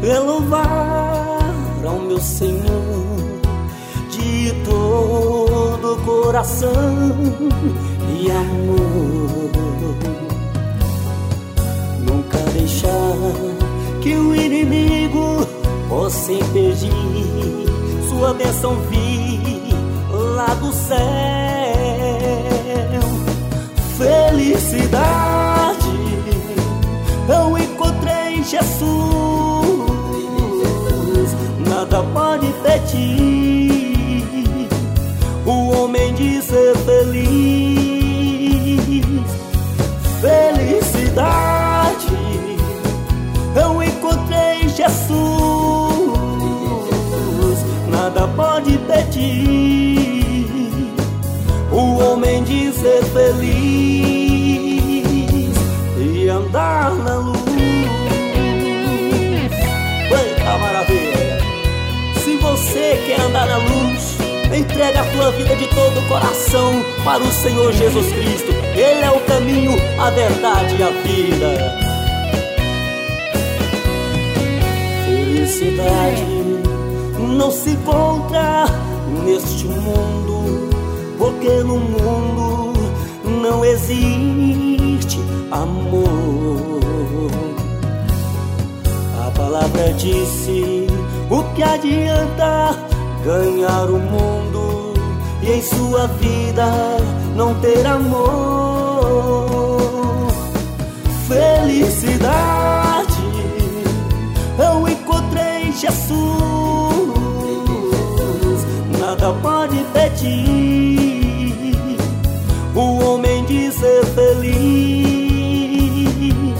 é louvar ao meu Senhor de todo coração e amor. Nunca deixar que o inimigo possa impedir sua bênção vir lá do céu. Felicidade eu encontrei em Jesus, nada pode impedir o homem de ser feliz. Felicidade eu encontrei em Jesus, nada pode impedir o homem de ser feliz e andar na luz. Quanta maravilha! Se você quer andar na luz, entrega a tua vida de todo o coração para o Senhor Jesus Cristo. Ele é o caminho, a verdade e a vida. Felicidade não se encontra neste mundo, porque no mundo não existe amor. A palavra disse: o que adianta ganhar o mundo e em sua vida não ter amor? Felicidade eu encontrei em Jesus, nada pode impedir o homem de ser feliz.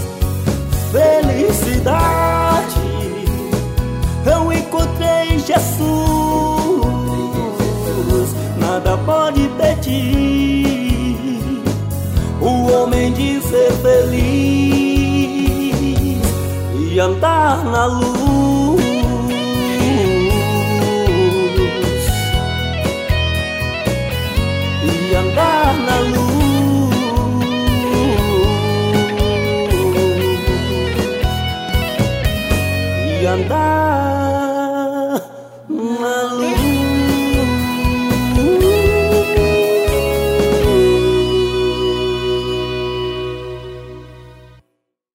Felicidade eu encontrei em Jesus, nada pode impedir o homem de ser feliz e andar na luz.